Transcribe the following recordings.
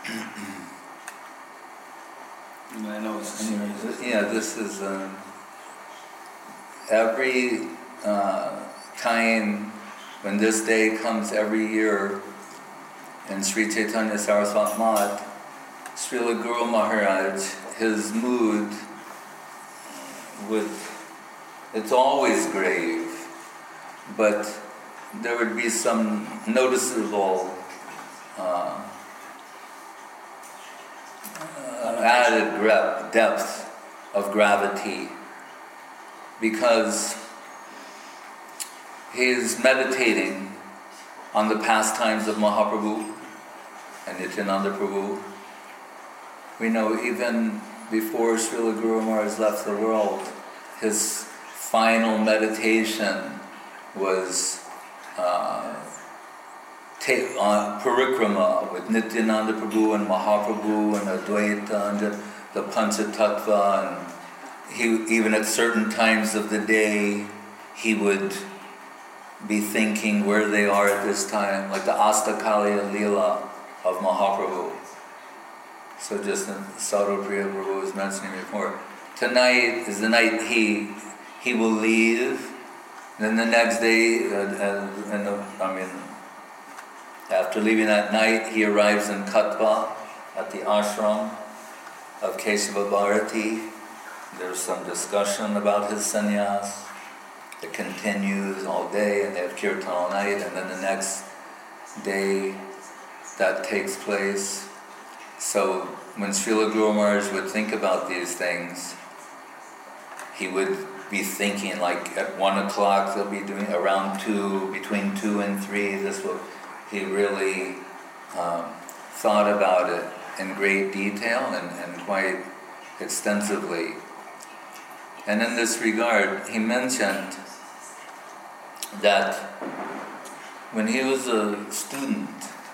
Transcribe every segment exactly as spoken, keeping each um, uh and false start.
I know it's a series. Yeah, this is um, every uh, time when this day comes every year in Sri Chaitanya Saraswat Math, Srila Guru Maharaj, his mood would, it's always grave, but there would be some noticeable uh, uh, added gra- depth of gravity, because he is meditating on the pastimes of Mahaprabhu and Nityananda Prabhu. We know even before Srila Guru Maharaj left the world, his final meditation was uh, take on parikrama with Nityananda Prabhu and Mahaprabhu and Advaita and the, the Panchatattva, and he, even at certain times of the day, he would be thinking where they are at this time, like the Astakalya Leela of Mahaprabhu. So just Sarvapriya Prabhu was mentioning before, tonight is the night he he will leave. Then the next day, uh, uh, and the, I mean, after leaving that night, he arrives in Katwa at the ashram of Kesava Bharati. There's some discussion about his sannyas. It continues all day, and they have kirtan all night, and then the next day that takes place. So when Srila Guru Maharaj would think about these things, he would be thinking like at one o'clock they'll be doing around two, between two and three, this will, he really um, thought about it in great detail and, and quite extensively. And in this regard, he mentioned that when he was a student,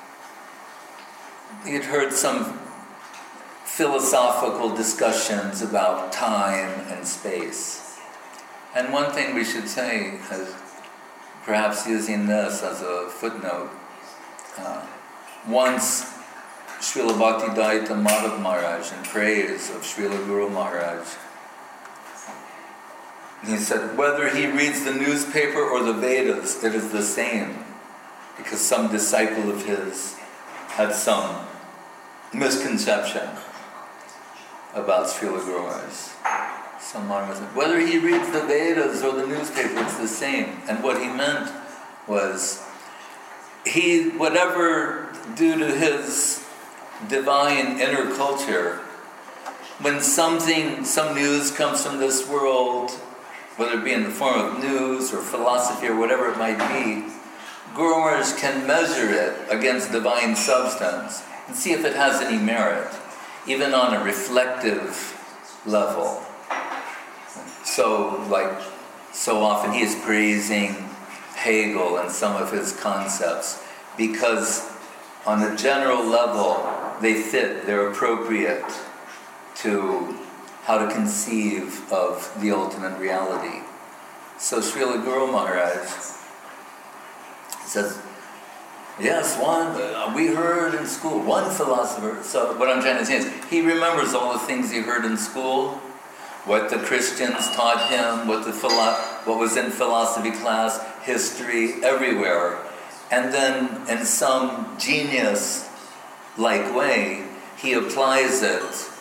he had heard some philosophical discussions about time and space. And one thing we should say, as perhaps using this as a footnote, uh, once Srila Bhaktivedanta Madhav Maharaj, in praise of Srila Guru Maharaj, he said, whether he reads the newspaper or the Vedas, it is the same, because some disciple of his had some misconception about Srila Guru Maharaj. Some Maharaj said, whether he reads the Vedas or the newspaper, it's the same. And what he meant was, he, whatever due to his divine inner culture, when something, some news comes from this world, whether it be in the form of news or philosophy or whatever it might be, Guru Maharaj can measure it against divine substance and see if it has any merit, even on a reflective level. So, like, so often he is praising Hegel and some of his concepts because on a general level they fit, they're appropriate to how to conceive of the ultimate reality. So Srila Guru Maharaj says, yes, one, uh, we heard in school, one philosopher. So what I'm trying to say is, he remembers all the things he heard in school, what the Christians taught him, what the philo- what was in philosophy class, history, everywhere. And then in some genius-like way, he applies it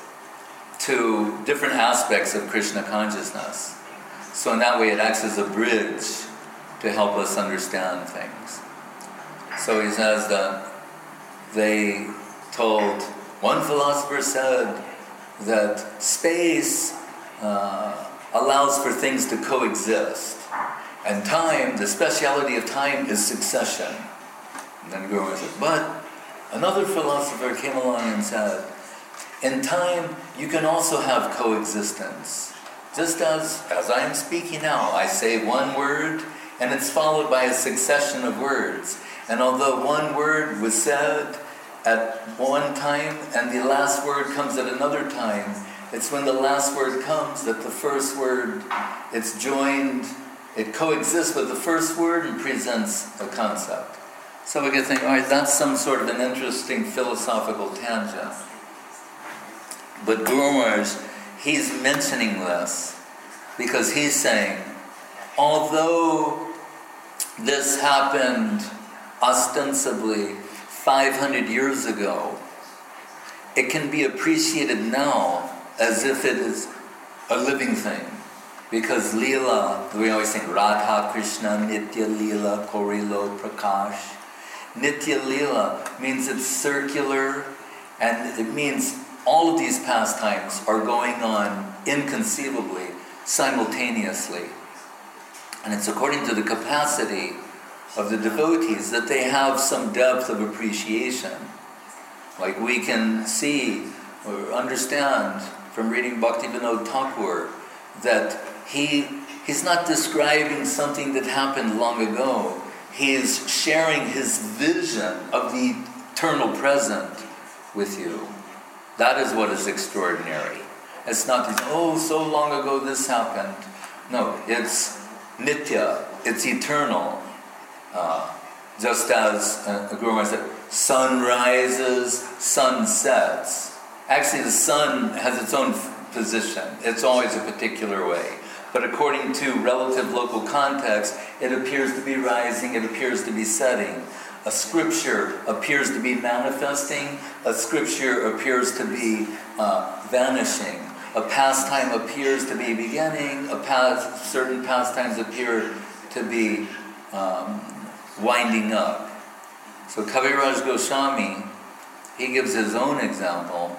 to different aspects of Krishna consciousness. So in that way it acts as a bridge to help us understand things. So he says that they told, one philosopher said that space uh, allows for things to coexist. And time, the speciality of time is succession. And then Guru said, but another philosopher came along and said, in time, you can also have coexistence. Just as, as I am speaking now, I say one word, and it's followed by a succession of words. And although one word was said at one time, and the last word comes at another time, it's when the last word comes that the first word, it's joined, it coexists with the first word and presents a concept. So we can think, all right, that's some sort of an interesting philosophical tangent. But Guru Maharaj, he's mentioning this because he's saying, although this happened ostensibly five hundred years ago, it can be appreciated now as if it is a living thing. Because Leela, we always think Radha Krishna, Nitya Leela, Korilo Prakash. Nitya Leela means it's circular, and it means all of these pastimes are going on inconceivably, simultaneously. And it's according to the capacity of the devotees that they have some depth of appreciation. Like we can see or understand from reading Bhaktivinoda Thakur that he he's not describing something that happened long ago. He is sharing his vision of the eternal present with you. That is what is extraordinary. It's not this, oh, so long ago this happened. No, it's nitya, it's eternal. Uh, just as uh, the Guru Maharaj said, sun rises, sun sets. Actually, the sun has its own position. It's always a particular way. But according to relative local context, it appears to be rising, it appears to be setting. A scripture appears to be manifesting, a scripture appears to be uh, vanishing. A pastime appears to be beginning, a past, certain pastimes appear to be um, winding up. So Kaviraj Goswami, he gives his own example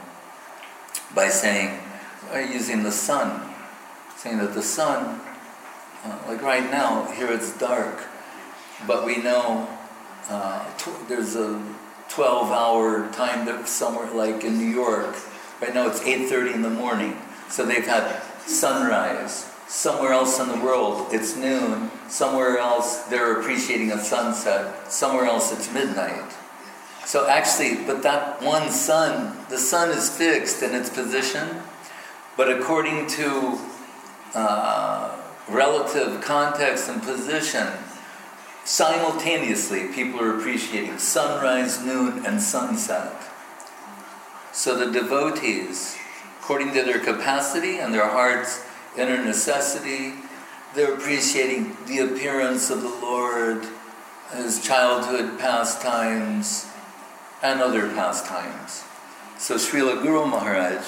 by saying, uh, using the sun, saying that the sun, uh, like right now, here it's dark, but we know uh, tw- there's a twelve hour time that somewhere like in New York, right now it's eight thirty in the morning, so they've had sunrise. Somewhere else in the world it's noon, somewhere else they're appreciating a sunset, somewhere else it's midnight. So actually, but that one sun, the sun is fixed in its position, but according to uh, relative context and position, simultaneously people are appreciating sunrise, noon, and sunset. So the devotees, according to their capacity and their heart's inner necessity, they're appreciating the appearance of the Lord, his childhood pastimes, and other pastimes. So Srila Guru Maharaj,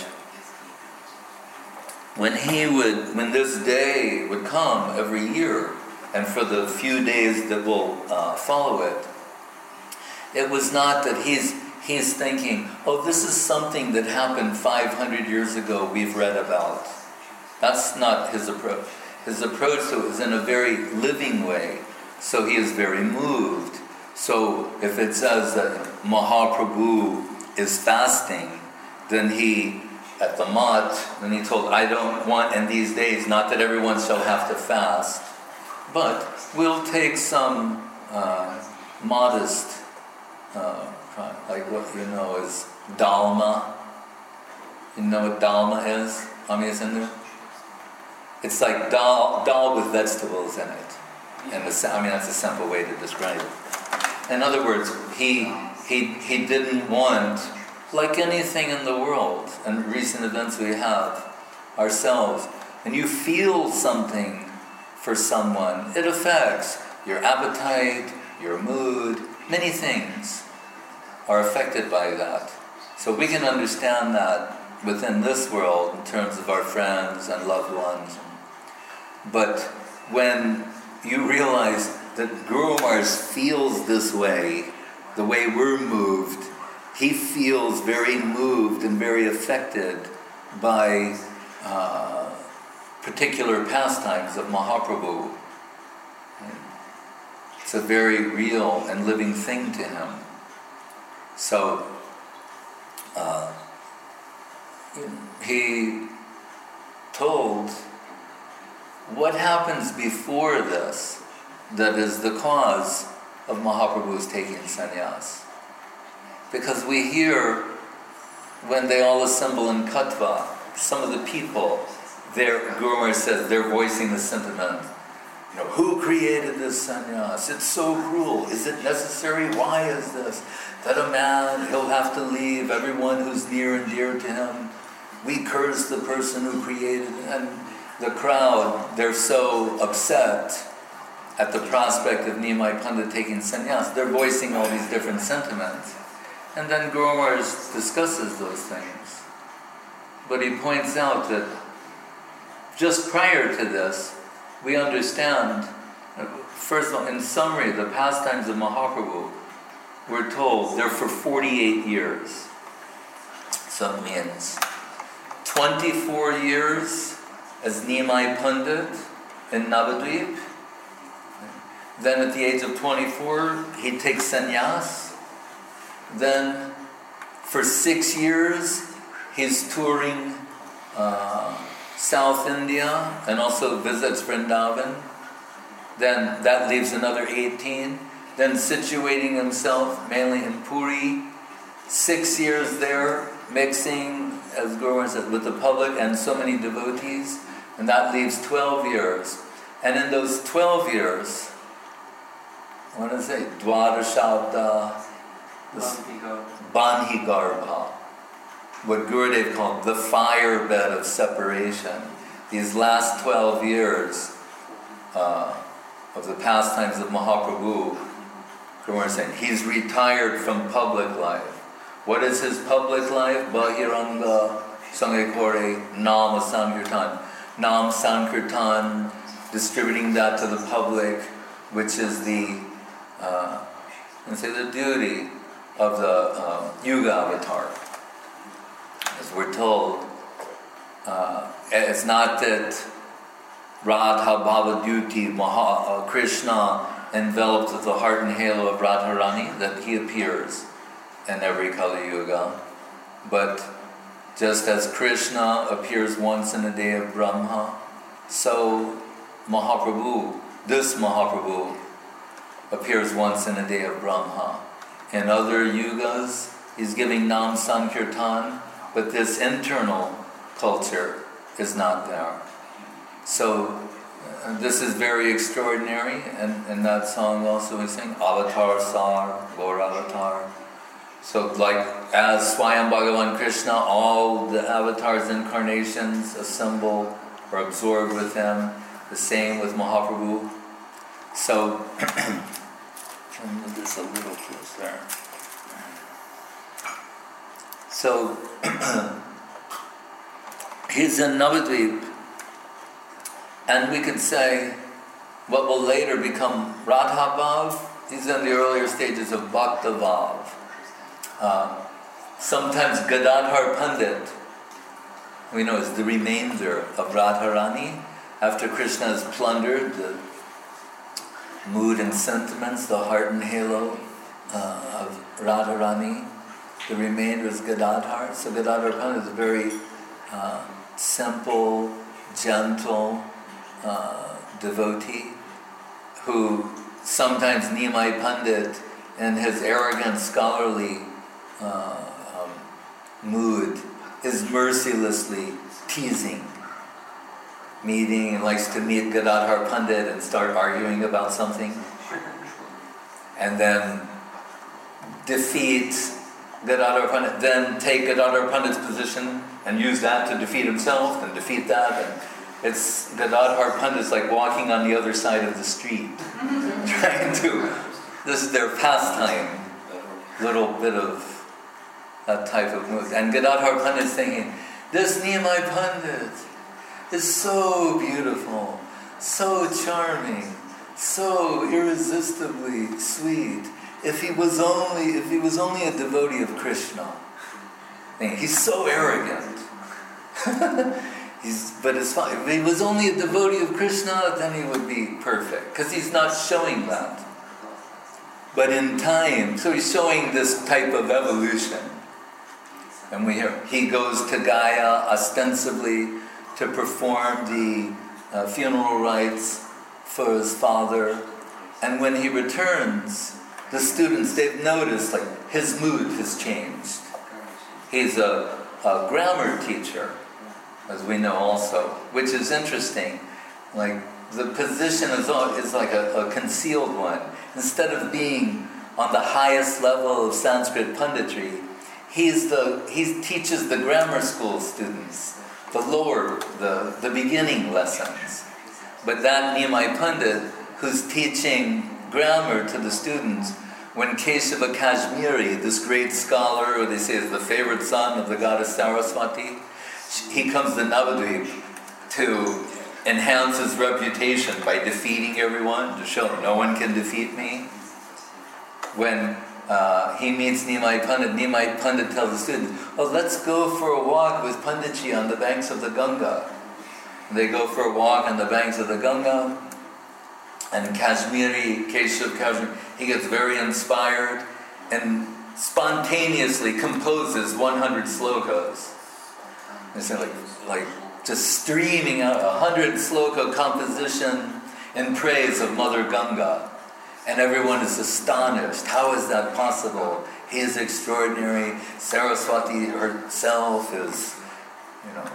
when he would, when this day would come every year, and for the few days that will uh, follow it, it was not that he's he's thinking, oh, this is something that happened five hundred years ago we've read about. That's not his approach. His approach to it is in a very living way. So he is very moved. So if it says that Mahaprabhu is fasting, then he, at the Mat, then he told, I don't want in these days, not that everyone shall have to fast, but we'll take some uh, modest, uh, like what you know is dalma. You know what dalma is? Ami is in there? It's like dal, dal with vegetables in it. And the, I mean, that's a simple way to describe it. In other words, he he he didn't want, like anything in the world, and recent events we have ourselves, and you feel something for someone, it affects your appetite, your mood, many things are affected by that. So we can understand that within this world in terms of our friends and loved ones. But when you realize that Guru Maharaj feels this way, the way we're moved, he feels very moved and very affected by uh, particular pastimes of Mahaprabhu. It's a very real and living thing to him. So, uh, he told what happens before this that is the cause of Mahaprabhu's taking sannyas. Because we hear when they all assemble in Katva, some of the people, their Guru Maharaj says they're voicing the sentiment You know, who created this sannyas? It's so cruel. Is it necessary? Why is this? That a man, he'll have to leave everyone who's near and dear to him. We curse the person who created it. And the crowd, they're so upset at the prospect of Nimai Pandit taking sannyas. They're voicing all these different sentiments. And then Guru Maharaj discusses those things. But he points out that just prior to this, we understand, first of all, in summary, the pastimes of Mahaprabhu, we're told they're for forty-eight years. So it means twenty-four years as Nimai Pandit in Navadvip. Then at the age of twenty-four, he takes sannyas. Then for six years, he's touring uh, South India and also visits Vrindavan. Then that leaves another eighteen. Then situating himself mainly in Puri. Six years there, mixing, as Guru Maharaj said, with the public and so many devotees. And that leaves twelve years. And in those twelve years, what does it say? Dwadashabda, Banhi Garbha, what Gurudev called the firebed of separation. These last twelve years uh, of the pastimes of Mahaprabhu, Guru Maharaj saying, he's retired from public life. What is his public life? Bahiranga Sangekore Nama Sankirtan. Nam Sankirtan, distributing that to the public, which is the uh, let's say the duty of the uh, Yuga avatar. As we're told, uh, it's not that Radha Bhavadyuti Maha, uh, Krishna enveloped with the heart and halo of Radharani, that he appears in every Kali Yuga. But just as Krishna appears once in a day of Brahma, so Mahaprabhu, this Mahaprabhu, appears once in a day of Brahma. In other yugas, he's giving Nam Sankirtan, but this internal culture is not there. So uh, this is very extraordinary, and in that song also we sing Avatar Sar, Gaur Avatar. So like as Swayam Bhagavan Krishna, all the avatars, incarnations assemble or absorb with him, the same with Mahaprabhu. So, I'll move this a little closer. So, he's in Navadvip, and we could say what will later become Radha Bhav. He's in the earlier stages of Bhakta Bhav. Uh, sometimes Gadadhar Pandit, we know, is the remainder of Radharani. After Krishna has plundered the mood and sentiments, the heart and halo uh, of Radharani, the remainder is Gadadhar. So Gadadhar Pandit is a very uh, simple, gentle uh, devotee who sometimes Nimai Pandit, in his arrogant scholarly uh, um, mood, is mercilessly teasing. Meeting and likes to meet Gadadhar Pandit and start arguing about something, and then defeat Gadadhar Pandit, then take Gadadhar Pandit's position and use that to defeat himself, and defeat that, and it's Gadadhar Pandit's like walking on the other side of the street, trying to. This is their pastime, little bit of that type of mood. And Gadadhar Pandit is thinking, this Nimai Pandit is so beautiful, so charming, so irresistibly sweet. If he was only, if he was only a devotee of Krishna, he's so arrogant. he's, but it's fine. If he was only a devotee of Krishna, then he would be perfect, because he's not showing that. But in time, so he's showing this type of evolution. And we hear he goes to Gaya ostensibly to perform the uh, funeral rites for his father. And when he returns, the students, they've noticed like his mood has changed. He's a, a grammar teacher, as we know also, which is interesting. Like the position is, is like a, a concealed one. Instead of being on the highest level of Sanskrit punditry, he's the, he teaches the grammar school students, the lower, the, the beginning lessons. But that Nimai Pandit, who's teaching grammar to the students, when Keshava Kashmiri, this great scholar, who they say is the favorite son of the goddess Saraswati, he comes to Navadvip to enhance his reputation by defeating everyone, to show no one can defeat me. When uh, he meets Nimai Pandit, Nimai Pandit tells the students, oh, let's go for a walk with Panditji on the banks of the Ganga. And they go for a walk on the banks of the Ganga, and Kashmiri, Keshav Kashmiri, he gets very inspired and spontaneously composes one hundred slokas. It's like, like just streaming out a hundred sloka composition in praise of Mother Ganga. And everyone is astonished. How is that possible? He is extraordinary. Saraswati herself is, you know,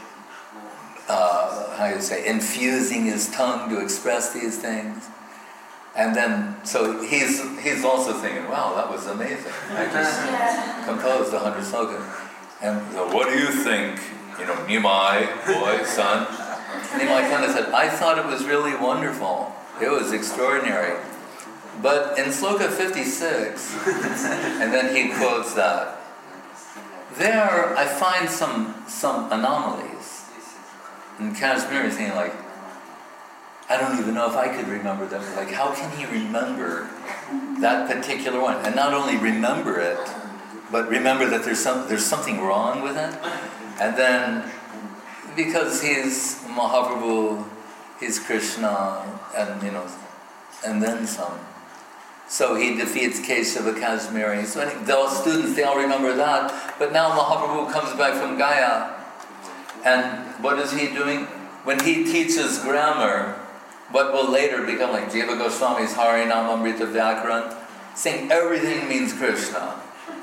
uh, how do you say, infusing his tongue to express these things. And then, so he's he's also thinking, wow, that was amazing. I just yeah. composed a hundred slokas. And so, what do you think? You know, Nimai, boy, son. Nimai kind of said, I thought it was really wonderful. It was extraordinary. But in Sloka fifty-six, and then he quotes that, there I find some some anomalies. And Kashmir is saying, like, I don't even know if I could remember them. Like, how can he remember that particular one? And not only remember it, but remember that there's some there's something wrong with it. And then, because he's Mahaprabhu, he's Krishna, and you know, and then some. So he defeats Keshava Kashmiri. So those students, they all remember that. But now Mahaprabhu comes back from Gaya. And what is he doing? When he teaches grammar, what will later become like Jiva Goswami's Harinam Amrita Vyakaran, saying everything means Krishna.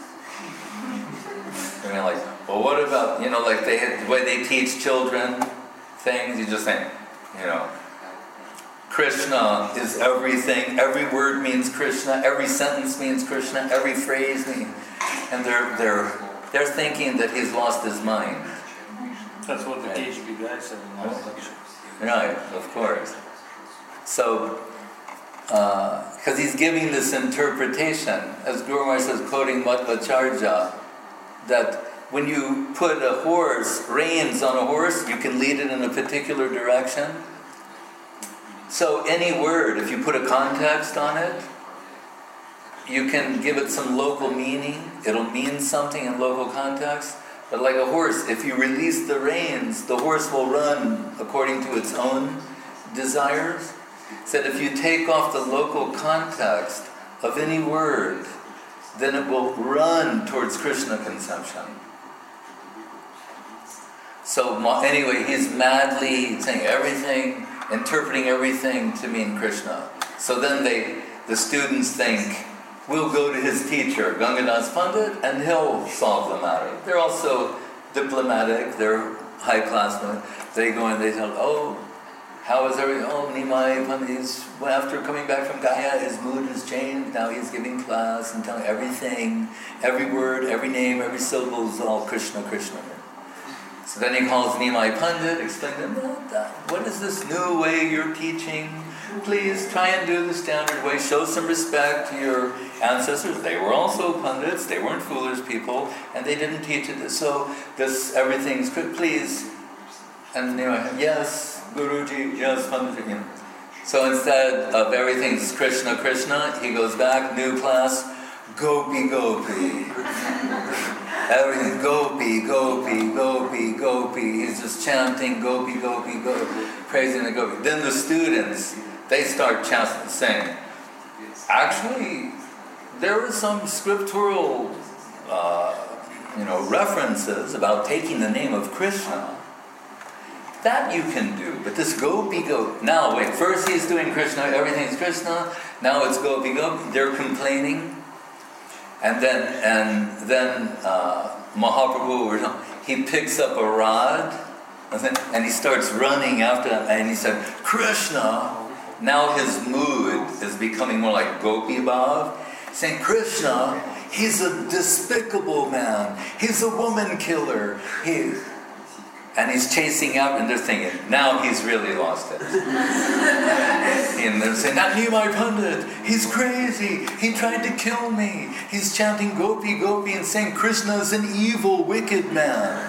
I mean, like, well, what about, you know, like they the way they teach children things, you just think, you know, Krishna is everything, every word means Krishna, every sentence means Krishna, every phrase means, and they're they're they're thinking that he's lost his mind. That's what the K G B guy said in last lecture. Right, of course. So, because uh, he's giving this interpretation, as Guru Maharaj says, quoting Madhvacharya, that when you put a horse, reins on a horse, you can lead it in a particular direction. So any word, if you put a context on it, you can give it some local meaning. It'll mean something in local context. But like a horse, if you release the reins, the horse will run according to its own desires. Said if you take off the local context of any word, then it will run towards Krishna conception. So anyway, he's madly saying everything, interpreting everything to mean Krishna. So then they, the students think, we'll go to his teacher, Gangadas Pandit, and he'll solve the matter. They're also diplomatic, they're high class. They go and they tell, oh, how is everything? Oh, Nimai Pandit, after coming back from Gaya, his mood has changed. Now he's giving class and telling everything, every word, every name, every syllable is all Krishna, Krishna. So then he calls Nimai Pandit, explaining to him, what is this new way you're teaching? Please try and do the standard way. Show some respect to your ancestors. They were also Pandits. They weren't foolish people, and they didn't teach it. So this everything's please. And you know, yes, Guruji, yes, Pandit. So instead of everything's Krishna, Krishna, he goes back, new class, Gopi, Gopi. Everything, Gopi, Gopi, Gopi, Gopi. He's just chanting Gopi, Gopi, Gopi, praising the Gopi. Then the students, they start chanting, saying, actually, there are some scriptural, uh, you know, references about taking the name of Krishna. That you can do, but this Gopi, Gopi. Now, wait, first he's doing Krishna, everything's Krishna, now it's Gopi, Gopi. They're complaining. And then, and then uh, Mahaprabhu, he picks up a rod And, then, and he starts running after them, and he said, Krishna. Now his mood is becoming more like Gopi Bhav, saying, Krishna, he's a despicable man. He's a woman killer. He, and he's chasing out, and they're thinking, now he's really lost it. And they're saying, not Nimai Pandit, he's crazy. He tried to kill me. He's chanting Gopi, Gopi, and saying Krishna is an evil, wicked man.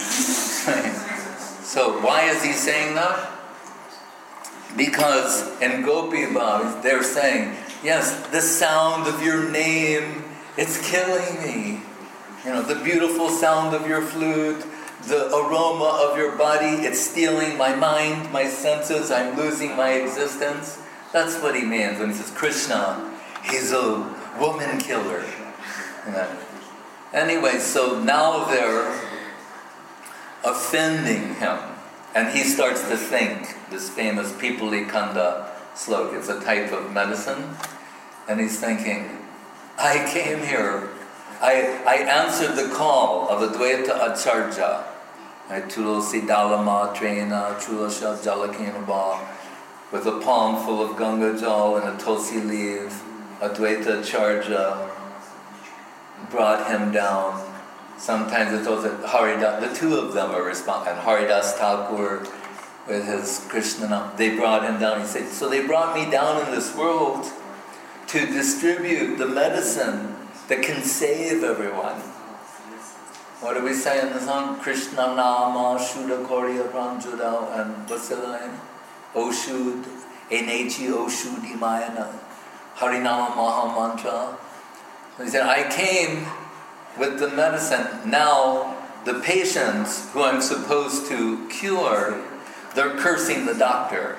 So why is he saying that? Because in Gopi Bhav, they're saying, yes, the sound of your name, it's killing me. You know, the beautiful sound of your flute, the aroma of your body, it's stealing my mind, my senses, I'm losing my existence. That's what he means when he says, Krishna, he's a woman killer. You know? Anyway, so now they're offending him. And he starts to think, this famous Pipali Kanda sloka, it's a type of medicine. And he's thinking, I came here, I, I answered the call of Advaita Acharya, Tulsi Dalama Trena, Chulasha Jalakinaba, with a palm full of Ganga Jal and a Tulsi leaf. Advaita Acharya brought him down. Sometimes it's also Haridas, the two of them are responsible, and Haridas Thakur with his Krishna, they brought him down. He said, so they brought me down in this world to distribute the medicine that can save everyone. What do we say in the song? Krishna Nama, Shuddha Korya Pranjuda, and what's the line? Oshud, Enechi Oshudi Mayana, Harinama Maha Mantra. He said, I came with the medicine. Now, the patients who I'm supposed to cure, they're cursing the doctor.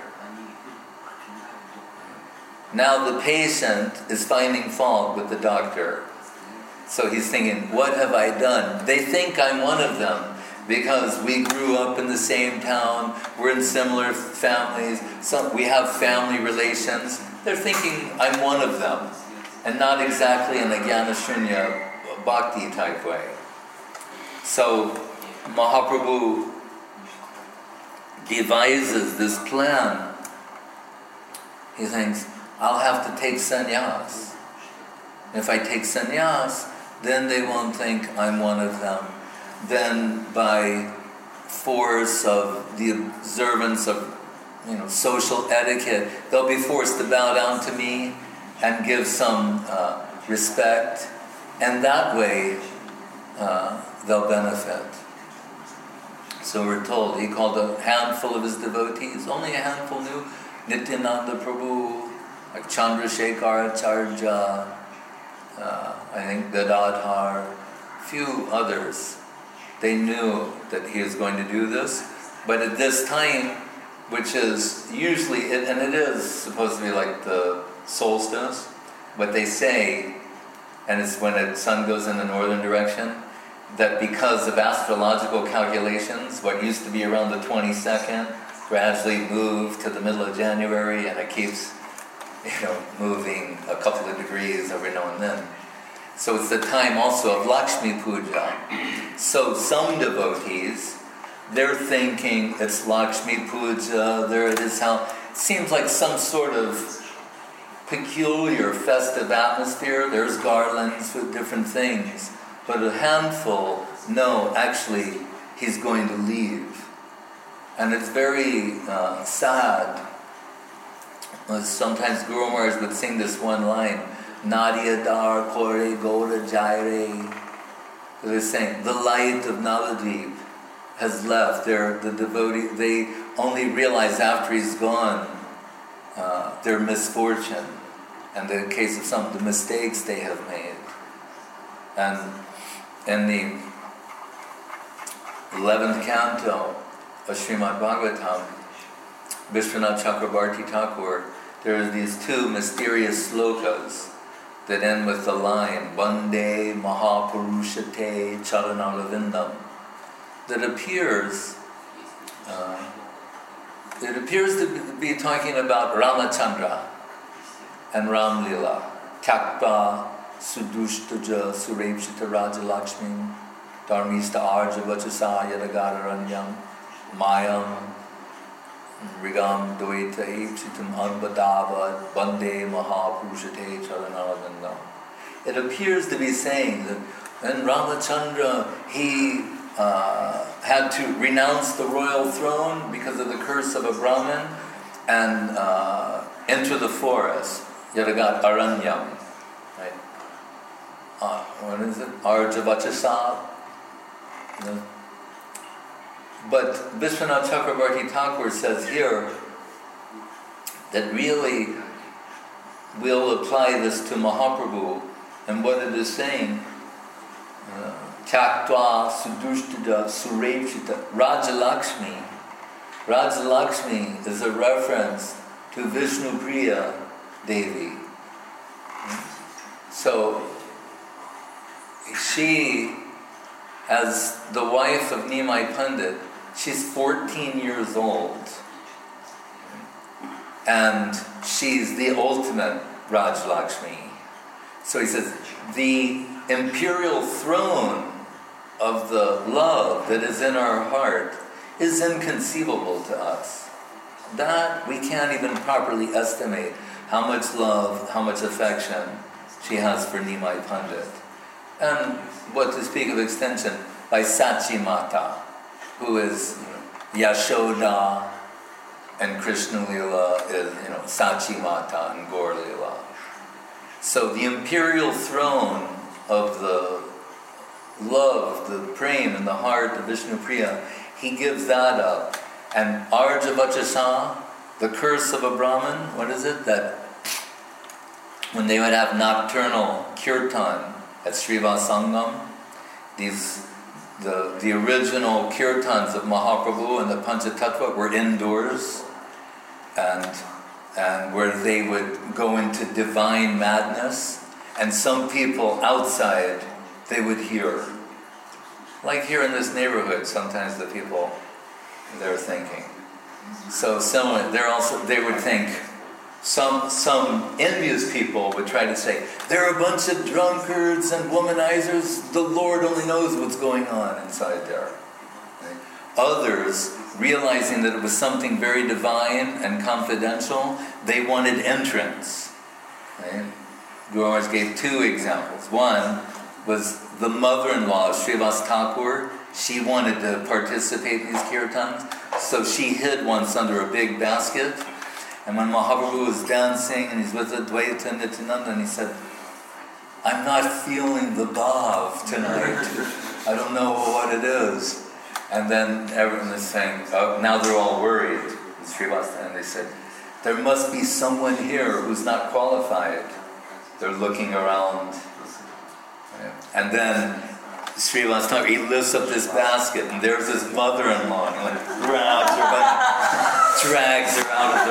Now the patient is finding fault with the doctor. So he's thinking, what have I done? They think I'm one of them because we grew up in the same town, we're in similar families, some, we have family relations. They're thinking I'm one of them, and not exactly in a Jnana Shunya Bhakti type way. So Mahaprabhu devises this plan. He thinks, I'll have to take sannyas. If I take sannyas, then they won't think I'm one of them. Then by force of the observance of, you know, social etiquette, they'll be forced to bow down to me and give some uh, respect. And that way, uh, they'll benefit. So we're told, he called a handful of his devotees, only a handful knew, Nityananda Prabhu, like Chandrasekhar Acharya, uh, I think Gadadhar, few others. They knew that he was going to do this, but at this time, which is usually, and it is supposed to be like the solstice, but they say, and it's when the sun goes in the northern direction, that because of astrological calculations, what used to be around the twenty-second gradually moved to the middle of January, and it keeps, you know, moving a couple of degrees every now and then. So it's the time also of Lakshmi Puja. So some devotees, they're thinking it's Lakshmi Puja, there it is, how it seems like some sort of peculiar festive atmosphere. There's garlands with different things. But a handful, no, actually, he's going to leave. And it's very uh, sad. Sometimes Guru Maharaj would sing this one line, Nadia Dar Kore Goda Jaire. They're saying, the light of Navadvip has left. They're, the devotee, they only realize after he's gone uh, their misfortune. And in the case of some of the mistakes they have made. And in the eleventh canto of Srimad Bhagavatam, Vishwanath Chakrabarti Thakur, there are these two mysterious slokas that end with the line, Vande Mahapurushate Charanarvindam, that appears, uh, it appears to be talking about Ramachandra and Ramlila, Tyakta Sudushtaja Surepshita Raja Lakshmi Dharmista Arja Vachasa Yadagararanyam Mayam Rigam Dvaita Ipsitam Anvadava Bande Mahapurushate Charanaravinda. It appears to be saying that when Ramachandra, he uh, had to renounce the royal throne because of the curse of a Brahmin and uh, enter the forest, Yadagat Aranyam, right? Uh, what is it? Arjavachasa. You know? But Vishwanath Chakrabarti Thakur says here that really we'll apply this to Mahaprabhu, and what it is saying, Tyaktva Sudushtita Surevshita Rajalakshmi. Rajalakshmi is a reference to Vishnupriya Devi. So she, as the wife of Nimai Pandit, she's fourteen years old. And she's the ultimate Rajalakshmi. So he says, the imperial throne of the love that is in our heart is inconceivable to us. That we can't even properly estimate how much love, how much affection she has for Nimai Pandit. And what to speak of extension, by Sachi Mata, who is, you know, Yashoda, and Krishna Lila is, you know, Sachi Mata and Gaur Lila. So the imperial throne of the love, the prem in the heart of Vishnupriya, he gives that up. And Arjavachasa, the curse of a Brahmin, what is it? That when they would have nocturnal kirtan at Srivasangam, these the the original kirtans of Mahaprabhu and the Panchatattva were indoors, and and where they would go into divine madness, and some people outside, they would hear. Like here in this neighborhood, sometimes the people, they're thinking. So similar, they're also, they would think, some some envious people would try to say, they're a bunch of drunkards and womanizers, the Lord only knows what's going on inside there. Right? Others, realizing that it was something very divine and confidential, they wanted entrance. Right? Guru Maharaj gave two examples. One was the mother-in-law of Srivas Thakur. She wanted to participate in these kirtans, so she hid once under a big basket. And when Mahaprabhu was dancing and he's with Advaita Nityananda, and he said, I'm not feeling the bhav tonight. I don't know what it is. And then everyone is saying, oh, now they're all worried, and they said, there must be someone here who's not qualified. They're looking around. And then Srivas Thakur, he lifts up this basket, and there's his mother-in-law, and he like grabs her by, drags her out of the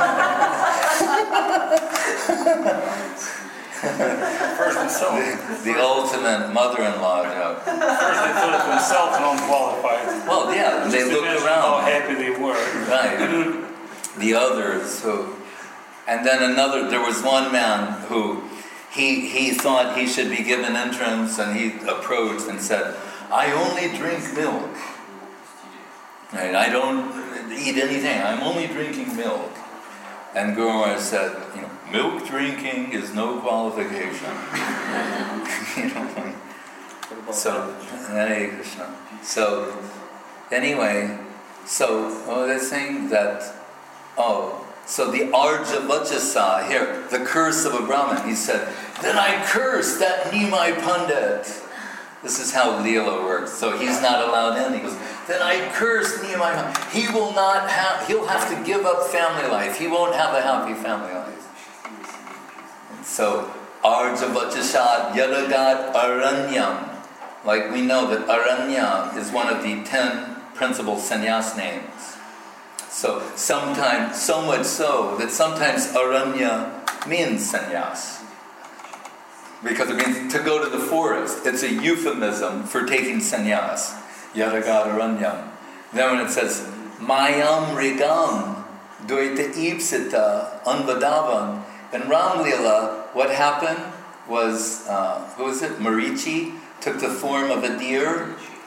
room. First himself. The, the ultimate mother-in-law joke. First they thought of themselves and unqualified. Well, yeah, they Just look imagine around. how happy they were. Right. The others who, and then another, there was one man who, he he thought he should be given entrance, and he approached and said, I only drink milk. Right? I don't eat anything, I'm only drinking milk. And Guru Maharaj said, you know, milk drinking is no qualification. You know? So, Hare Krishna. So, anyway, so, oh, they're saying that, oh, so the Arjavachasa here, the curse of a Brahmin, he said, then I curse that Nimai Pandit. This is how Leela works. So he's not allowed in. He goes, then I curse Nimai Pandit. He will not have, he'll have to give up family life. He won't have a happy family life. And so, Arjavachasa Yadagat Aranyam. Like we know that Aranya is one of the ten principal sannyas names. So sometimes, so much so that sometimes Aranya means sannyas. Because it means to go to the forest. It's a euphemism for taking sannyas. Yadagat Aranyam. Then when it says, Mayam Rigam Dvaita Ipsita Anvadavan. In Ramlila, what happened was, uh, who was it? Marichi took the form of a deer,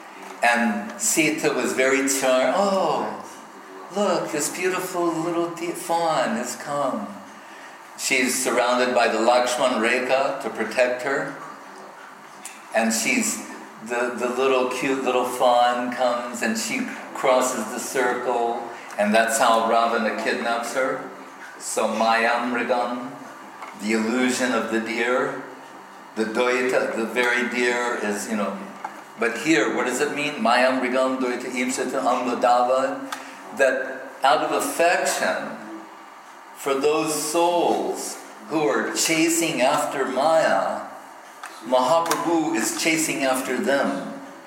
And Sita was very charmed. Oh, look, this beautiful little fawn has come. She's surrounded by the Lakshman Rekha to protect her. And she's, the, the little cute little fawn comes and she crosses the circle. And that's how Ravana kidnaps her. So Mayamrigam, the illusion of the deer, the doita, the very deer is, you know. But here, what does it mean? Mayamrigam doita ipsata amladava. That out of affection for those souls who are chasing after Maya, Mahaprabhu is chasing after them.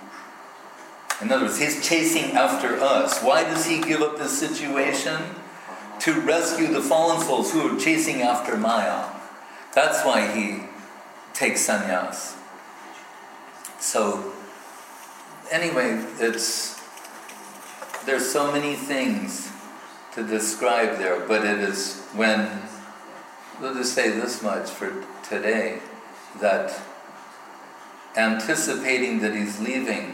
In other words, he's chasing after us. Why does he give up this situation? To rescue the fallen souls who are chasing after Maya. That's why he takes sannyas. So, anyway, it's there's so many things to describe there, but it is when, we'll just say this much for today, that anticipating that he's leaving,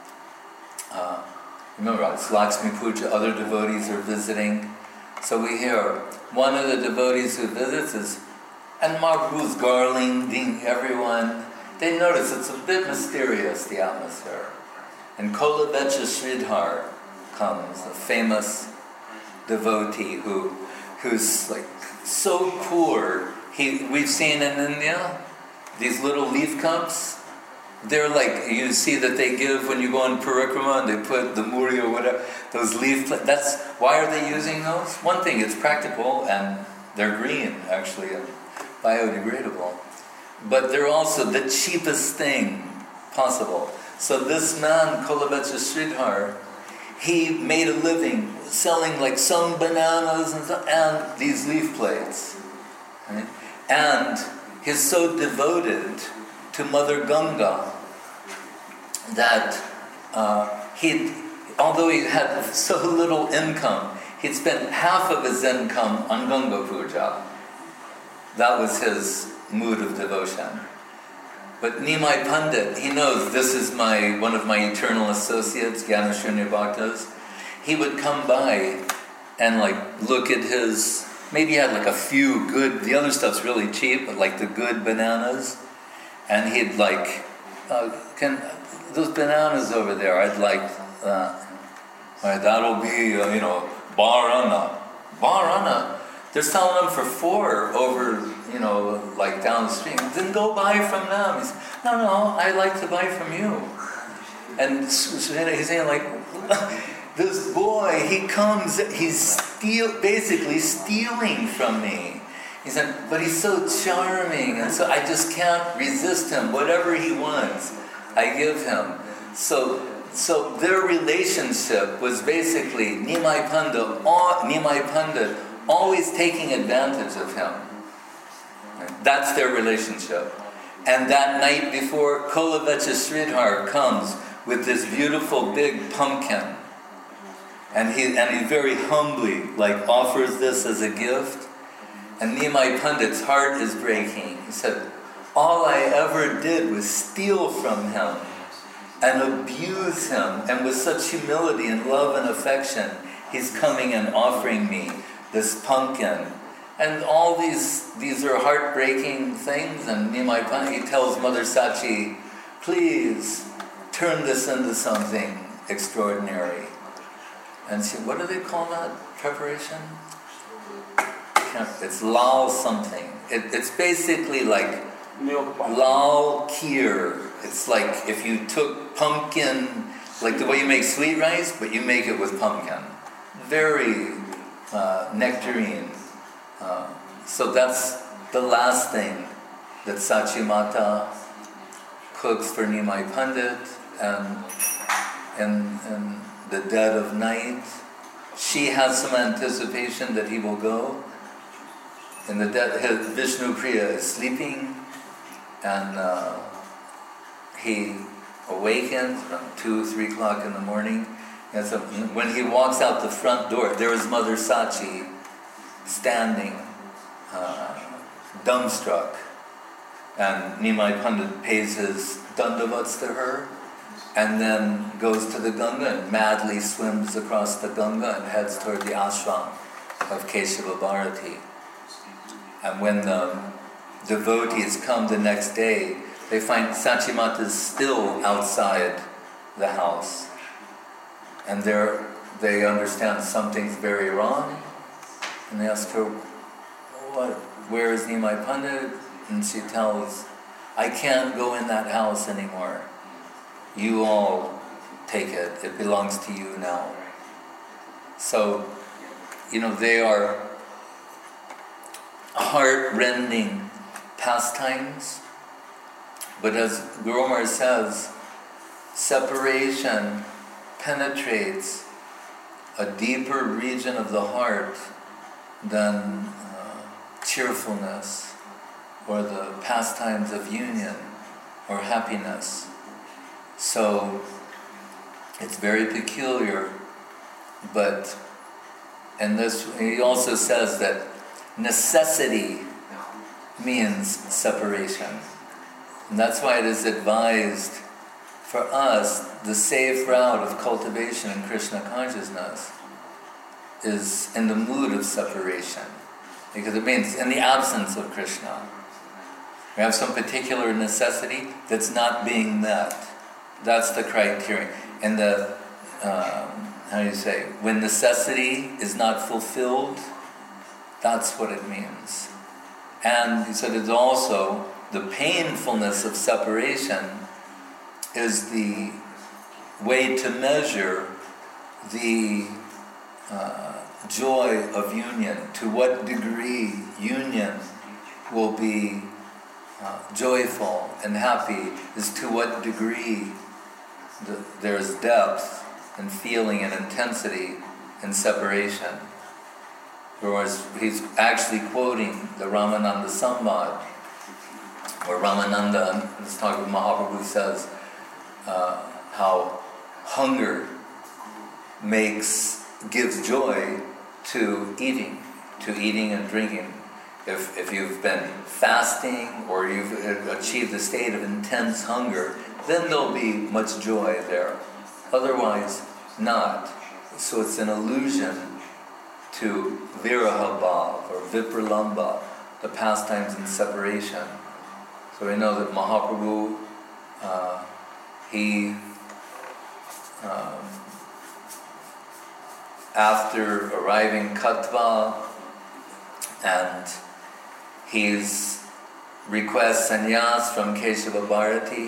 uh, remember, it's Lakshmi Puja, other devotees are visiting, so we hear one of the devotees who visits is, and Mahaprabhu's garlanding everyone. They notice it's a bit mysterious, the atmosphere. And Kolavecha Sridhar comes, a famous devotee who, who's like so poor. He, we've seen in India these little leaf cups. They're like, you see that they give when you go on parikrama and they put the muri or whatever, those leaf, that's, why are they using those? One thing, it's practical and they're green actually and biodegradable. But they're also the cheapest thing possible. So this man, Kolavecha Sridhar, he made a living selling like some bananas and, and these leaf plates. Right? And he's so devoted to Mother Ganga that uh, he, although he had so little income, he'd spent half of his income on Ganga Puja. That was his mood of devotion. But Nimai Pandit, he knows this is my one of my eternal associates, Gyanashunya Bhaktas. He would come by and like look at his, maybe he had like a few good, the other stuff's really cheap, but like the good bananas. And he'd like, uh, can those bananas over there, I'd like that. All right, that'll be, uh, you know, Barana. Barana. They're selling them for four over, you know, like downstream. Then go buy from them. He said, no, no, I like to buy from you. And he's saying like, this boy, he comes, he's steal, basically stealing from me. He said, but he's so charming, and so I just can't resist him. Whatever he wants, I give him. So, so their relationship was basically Nimai Pandit, Nimai Pandit always taking advantage of him. That's their relationship. And that night before, Kolavecha Sridhar comes with this beautiful big pumpkin. And he and he very humbly like offers this as a gift. And Nimai Pandit's heart is breaking. He said, all I ever did was steal from him and abuse him. And with such humility and love and affection, he's coming and offering me this pumpkin. And all these these are heartbreaking things. And Nimai Pandit, he tells Mother Sachi, please turn this into something extraordinary. And she, what do they call that preparation? It's lal something. It, it's basically like lal kheer. It's like if you took pumpkin, like the way you make sweet rice, but you make it with pumpkin. Very uh, nectarine. Uh, so that's the last thing that Sachi Mata cooks for Nimai Pandit, and in, in the dead of night, she has some anticipation that he will go. In the dead, his Vishnu Priya is sleeping, and uh, he awakens around two, three o'clock in the morning. And so when he walks out the front door, there is Mother Sachi standing, uh, dumbstruck. And Nimai Pandit pays his dandavats to her, and then goes to the Ganga and madly swims across the Ganga and heads toward the ashram of Keshava Bharati. And when the devotees come the next day, they find Sachimata is still outside the house. And they're, they understand something's very wrong. And they ask her, what, where is Nimai Pandit? And she tells, I can't go in that house anymore. You all take it. It belongs to you now. So, you know, they are heart-rending pastimes. But as Guru Maharaj says, separation penetrates a deeper region of the heart than uh, cheerfulness or the pastimes of union or happiness. So it's very peculiar, but and this he also says that necessity means separation. And that's why it is advised for us, the safe route of cultivation in Krishna consciousness is in the mood of separation. Because it means in the absence of Krishna. We have some particular necessity that's not being met. That's the criterion. And the, um, how do you say, when necessity is not fulfilled, that's what it means. And he said it's also the painfulness of separation is the way to measure the uh, joy of union. To what degree union will be uh, joyful and happy is to what degree the, there's depth and feeling and intensity in separation. Whereas he's actually quoting the Ramananda Samvad, where Ramananda, in this talk with Mahaprabhu, says uh, how hunger makes, gives joy to eating, to eating and drinking. If, if you've been fasting or you've achieved a state of intense hunger, then there'll be much joy there. Otherwise, not. So it's an allusion to viraha bhav or vipralamba, the pastimes in separation. So we know that Mahaprabhu, uh, he, um, after arriving Katva, and he's requests sannyas from Keshava Bharati.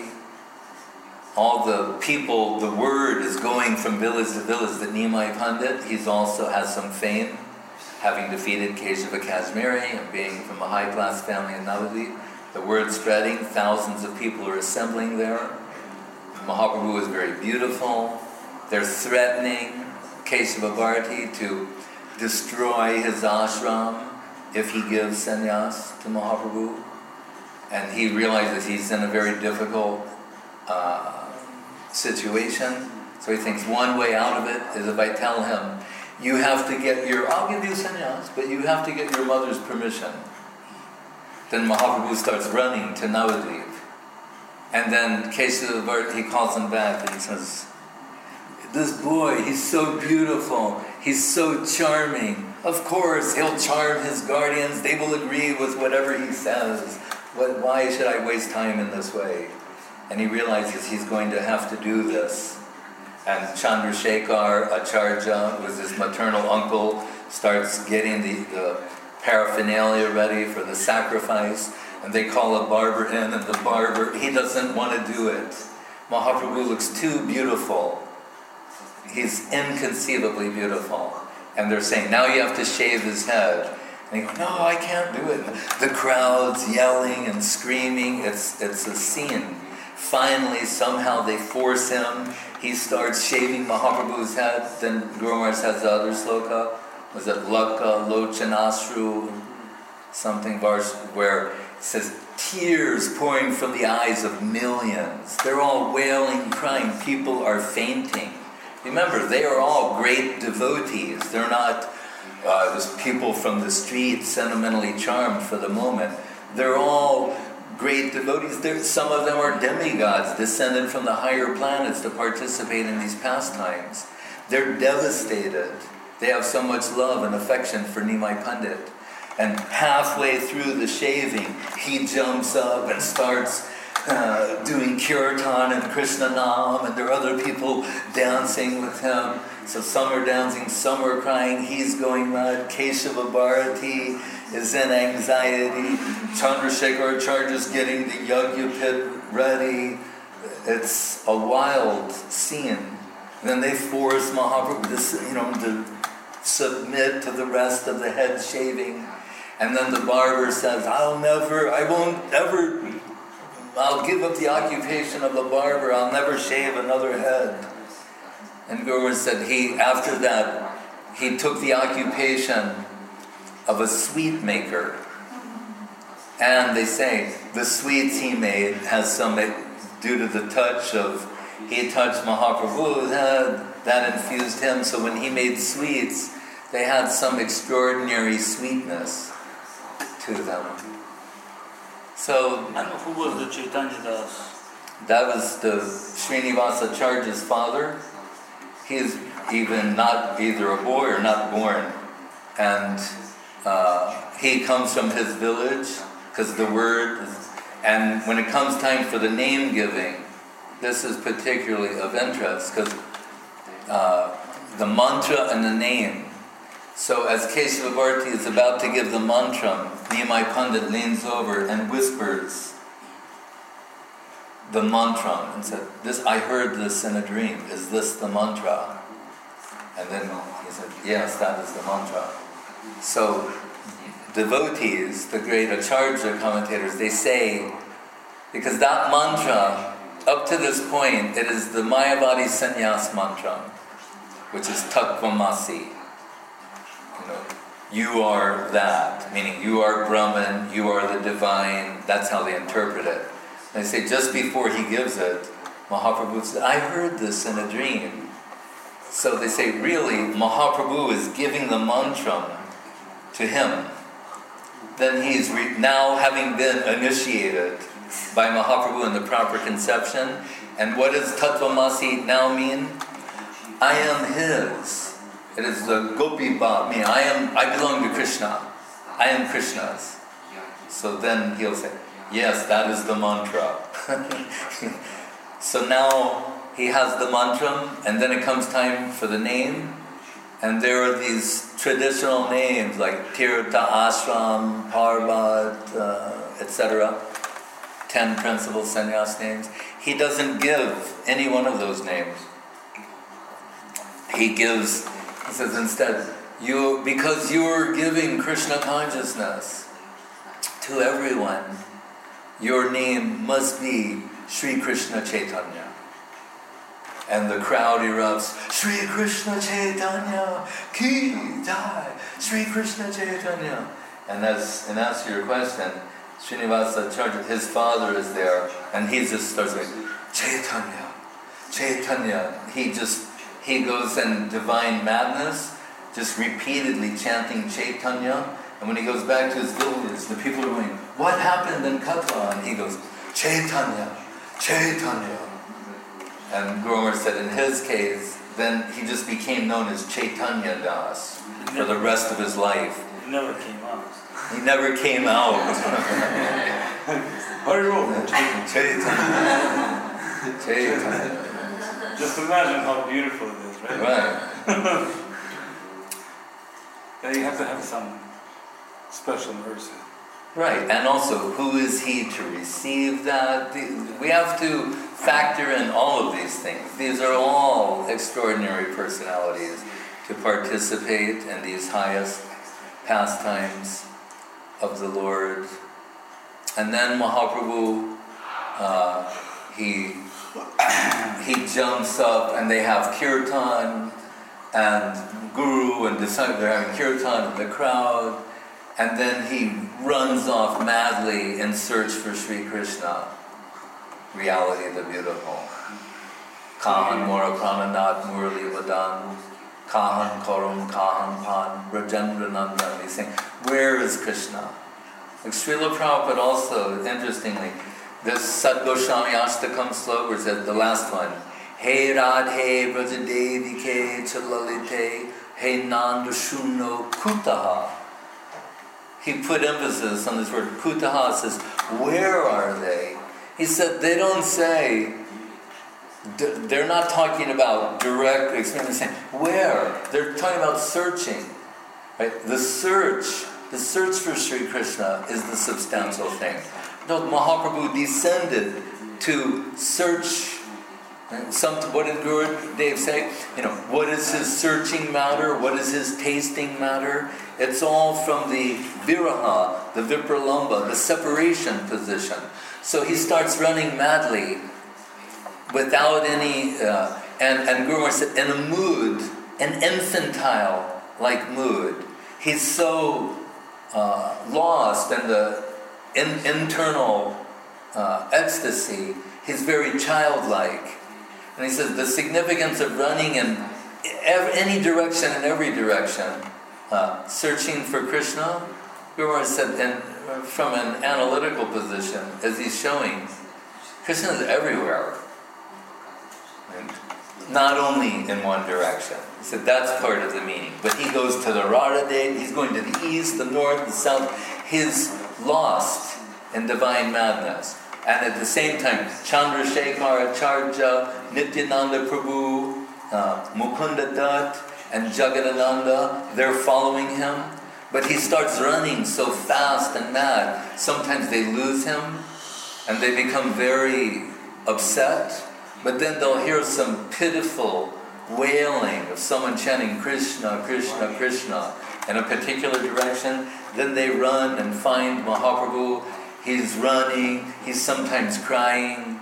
All the people, the word is going from village to village that Nimai Pandit, he's also has some fame, having defeated Keshava Kashmiri and being from a high-class family in Navadvip. The word spreading, thousands of people are assembling there. Mahaprabhu is very beautiful. They're threatening Keshava Bharati to destroy his ashram if he gives sannyas to Mahaprabhu. And he realizes he's in a very difficult uh, situation. So he thinks one way out of it is if I tell him, you have to get your, I'll give you sannyas, but you have to get your mother's permission. Then Mahaprabhu starts running to Navadvip. And then Keshava Bharati, he calls him back and he says, this boy, he's so beautiful, he's so charming. Of course, he'll charm his guardians, they will agree with whatever he says. What, why should I waste time in this way? And he realizes he's going to have to do this. And Chandrasekhar Acharya, who was his maternal uncle, starts getting the, the paraphernalia ready for the sacrifice. And they call a barber in, and the barber, he doesn't want to do it. Mahaprabhu looks too beautiful. He's inconceivably beautiful. And they're saying, now you have to shave his head. And he goes, no, I can't do it. And the crowd's yelling and screaming. It's, it's a scene. Finally, somehow they force him. He starts shaving Mahaprabhu's head. Then Guru Maharaj has the other sloka. Was it Lakka Lochanasru? Something verse where it says, tears pouring from the eyes of millions. They're all wailing, crying. People are fainting. Remember, they are all great devotees. They're not uh, just people from the street sentimentally charmed for the moment. They're all great devotees. There, some of them are demigods descended from the higher planets to participate in these pastimes. They're devastated. They have so much love and affection for Nimai Pandit. And halfway through the shaving, he jumps up and starts uh, doing kirtan and Krishna Nam, and there are other people dancing with him. So some are dancing, some are crying, he's going mad. Keshava Bharati is in anxiety. Chandrasekhar Acharya is getting the yajna pit ready. It's a wild scene. Then they force Mahaprabhu, you know, to submit to the rest of the head shaving. And then the barber says, I'll never, I won't ever, I'll give up the occupation of a barber, I'll never shave another head. And Guru said he, after that, he took the occupation of a sweet maker. And they say the sweets he made has some, due to the touch of, he touched Mahaprabhu, that, that infused him. So when he made sweets, they had some extraordinary sweetness to them. So, And who was the Chaitanya Das? that was the Srinivasa Acharya's father. He's even not either a boy or not born. And uh, he comes from his village, because the word, is, and when it comes time for the name giving, this is particularly of interest, because uh, the mantra and the name. So as Keshava Bharati is about to give the mantra, Nimai Pandit leans over and whispers the mantra and said, "This, I heard this in a dream. Is this the mantra?" And then he said, "Yes, that is the mantra." So devotees, the great Acharya commentators, they say, because that mantra, up to this point, it is the Mayavadi Sannyas mantra, which is Tattvamasi. You know, you are that, meaning you are Brahman, you are the divine. That's how they interpret it. They say just before he gives it, Mahaprabhu said, "I heard this in a dream." So they say, really, Mahaprabhu is giving the mantra to him. Then he's re- now having been initiated by Mahaprabhu in the proper conception. And what does Tattvamasi now mean? I am his. It is the Gopi Bhav, meaning I am, I belong to Krishna. I am Krishna's. So then he'll say, yes, that is the mantra. So now he has the mantra, and then it comes time for the name. And there are these traditional names like Tirtha, Ashram, Parvat, uh, et cetera. Ten principal sannyas names. He doesn't give any one of those names. He gives, he says instead, you because you're giving Krishna consciousness to everyone, your name must be Sri Krishna Chaitanya. And the crowd erupts, Sri Krishna Chaitanya, Ki Jai, Sri Krishna Chaitanya. And as in answer to your question, Srinivasa Acharya, his father is there, and he just starts like, Chaitanya, Chaitanya. He just, he goes in divine madness, just repeatedly chanting Chaitanya. And when he goes back to his village, the people are going, what happened in Katha? And he goes, Chaitanya, Chaitanya. And Guru said in his case, then he just became known as Chaitanya Das for the rest of his life. He never came out. He never came out. Chaitanya. Chaitanya. Just imagine how beautiful it is, right? Right. Yeah, you have to have some special mercy. Right, and also, who is he to receive that? We have to factor in all of these things. These are all extraordinary personalities to participate in these highest pastimes of the Lord. And then Mahaprabhu, uh, he he jumps up and they have kirtan, and Guru and disciple, they're having kirtan in the crowd. And then he runs off madly in search for Sri Krishna, reality the beautiful. Kahan Mora Prananath Murli Vadan, Kahan Korum Kahan Pan, Rajendra Nandan. He's saying, where is Krishna? Like Srila Prabhupada also, interestingly, this Sat Goswami Ashtakam sloka, where it says the last one, Hey Radhe Brajadevike Chalalite Hey Nanda Shuno Kutaha. He put emphasis on this word Kutaha. Says, where are they? He said, they don't say, they're not talking about direct experience. They're saying, where? They're talking about searching. Right? The search, the search for Sri Krishna is the substantial thing. No, Mahaprabhu descended to search. Some, what did Guru Dev say? You know, what is his searching matter? What is his tasting matter? It's all from the viraha, the vipralamba, the separation position. So he starts running madly, without any, uh, and, and Guru Maharaj said, in a mood, an infantile-like mood. He's so uh, lost in the in, internal uh, ecstasy, he's very childlike. And he says the significance of running in every, any direction, in every direction, uh, searching for Krishna, Guru Maharaj said, and from an analytical position, as he's showing, Krishna is everywhere. And not only in one direction. He said that's part of the meaning. But he goes to the Radha Dev, he's going to the east, the north, the south. He's lost in divine madness. And at the same time, Chandrasekhar Acharya, Nityananda Prabhu, uh, Mukunda Dutt, and Jagadananda, they're following him. But he starts running so fast and mad, sometimes they lose him, and they become very upset. But then they'll hear some pitiful wailing of someone chanting Krishna, Krishna, Krishna in a particular direction. Then they run and find Mahaprabhu. He's running, he's sometimes crying.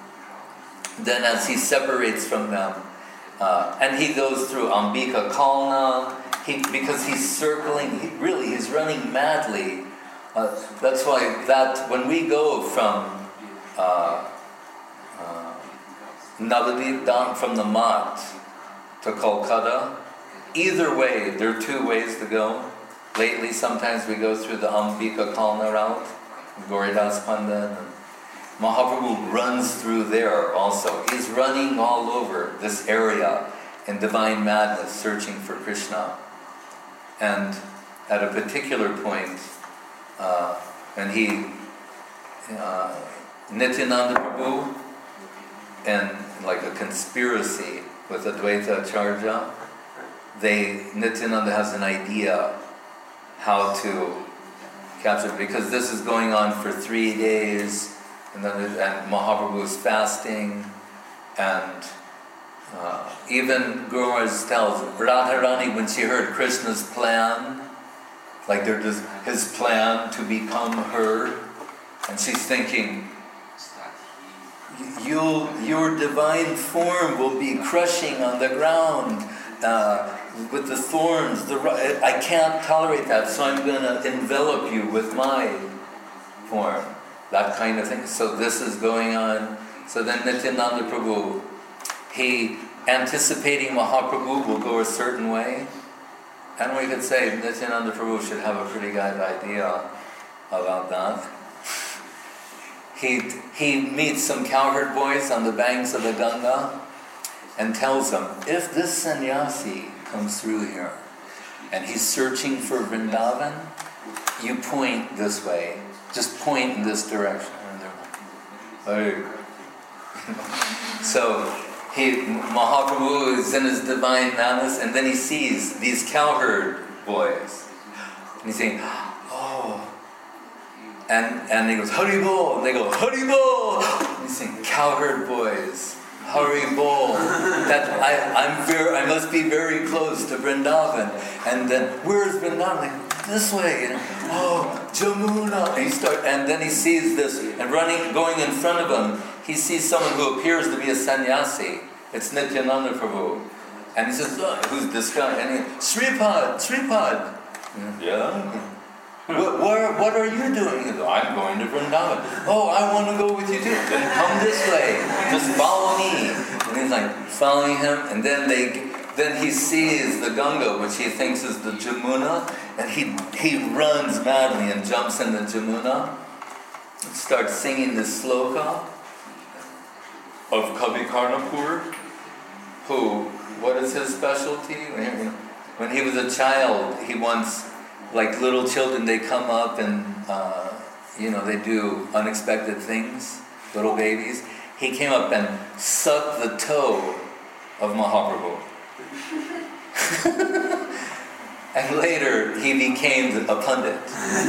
Then as he separates from them, uh, and he goes through Ambika Kalna, he, because he's circling, he, really he's running madly. Uh, that's why that when we go from uh, uh, Navadip down from the Mat to Kolkata, either way, there are two ways to go. Lately, sometimes we go through the Ambika Kalna route, Gauridas Pandit, and Mahaprabhu runs through there also. He's running all over this area in divine madness, searching for Krishna. And at a particular point, uh, and he, uh, Nityananda Prabhu, and like a conspiracy with Advaita Acharya, they, Nityananda has an idea how to capture it, because this is going on for three days, and then it, and Mahaprabhu is fasting, and uh, even Guru Maharaj tells Radharani, when she heard Krishna's plan, like there is his plan to become her, and she's thinking, you, your divine form will be crushing on the ground uh, with the thorns. The, I can't tolerate that, so I'm going to envelop you with my form. That kind of thing. So this is going on. So then Nityananda Prabhu, he, anticipating Mahaprabhu will go a certain way. And we could say Nityananda Prabhu should have a pretty good idea about that. He, he meets some cowherd boys on the banks of the Ganga and tells them, if this sannyasi comes through here and he's searching for Vrindavan, you point this way. Just point in this direction. And they're like, hey. So he, Mahaprabhu is in his divine madness, and then he sees these cowherd boys. And he's saying, oh. And, and he goes, Hari Bol. And they go, Hari Bol. And he's saying, cowherd boys. Hari Bol. That I, I'm very, I must be very close to Vrindavan. And then, where's Vrindavan? Like, this way. And, oh, Jamuna. And he start, and then he sees this, and running, going in front of him, he sees someone who appears to be a sannyasi. It's Nityananda Prabhu. And he says, look, who's this guy? And he, Sripad, Sripad. Yeah. What, where, what are you doing? He goes, I'm going to Vrindavan. Oh, I want to go with you too. Then come this way. Just follow me. And he's like following him. And then they then he sees the Ganga, which he thinks is the Jamuna, and he he runs madly and jumps in the Jamuna and starts singing this sloka of Kavi Karnapur, who, what is his specialty? When he was a child, he once, like little children, they come up and, uh, you know, they do unexpected things, little babies. He came up and sucked the toe of Mahaprabhu. And later, he became a pundit.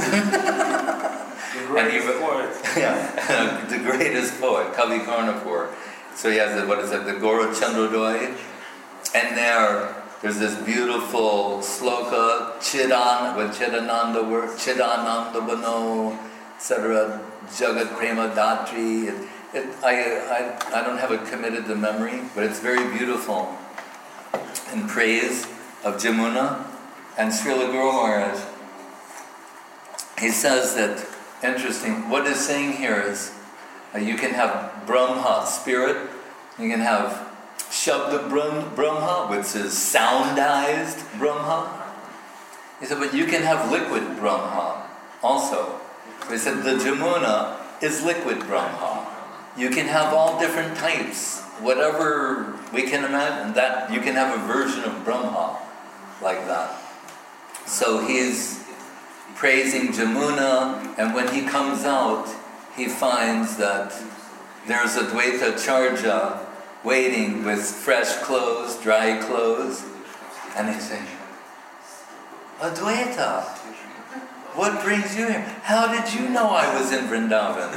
The greatest he, poet. Yeah, the greatest poet, Kavi Karnapur. So he has, the, what is it, the Gaura Chandrodaya. And there, there's this beautiful sloka, Chidan, with Chidananda word, Chidananda Bano, et cetera, Jagat Prema Datri. It, it, I, I, I don't have it committed to memory, but it's very beautiful in praise of Jamuna and Srila Guru Maharaj. He says that, interesting, what it's saying here is, uh, you can have Brahma, spirit, you can have Shabda Brahma, which is soundized Brahma. He said, but you can have liquid Brahma also. So he said, the Jamuna is liquid Brahma. You can have all different types, whatever we can imagine, that you can have a version of Brahma like that. So he's praising Jamuna, and when he comes out, he finds that there's a Dvaita Charja waiting with fresh clothes, dry clothes, and he's saying, Advaita, what brings you here? How did you know I was in Vrindavan?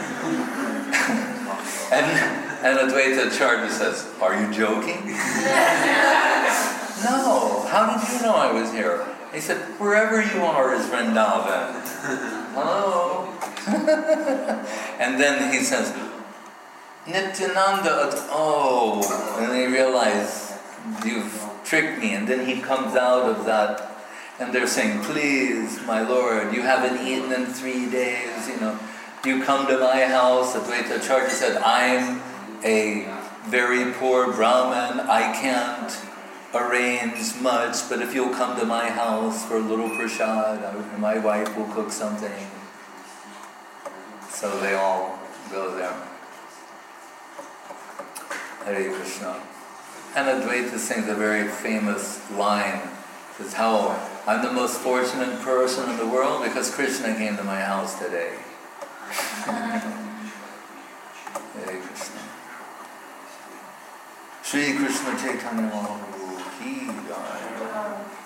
and and Advaita Charja says, are you joking? No, how did you know I was here? He said, wherever you are is Vrindavan. Hello? And then he says, Nityananda, oh, and they realize, you've tricked me. And then he comes out of that, and they're saying, please, my Lord, you haven't eaten in three days, you know. You come to my house. Advaita Acharya said, I'm a very poor Brahmin, I can't arrange much, but if you'll come to my house for a little prasad, I, my wife will cook something. So they all go there. Hare Krishna. And Advaita sings a very famous line. Says, how I'm the most fortunate person in the world because Krishna came to my house today. Hare Krishna. Shri Krishna Chaitanya Mahaprabhu ki jai.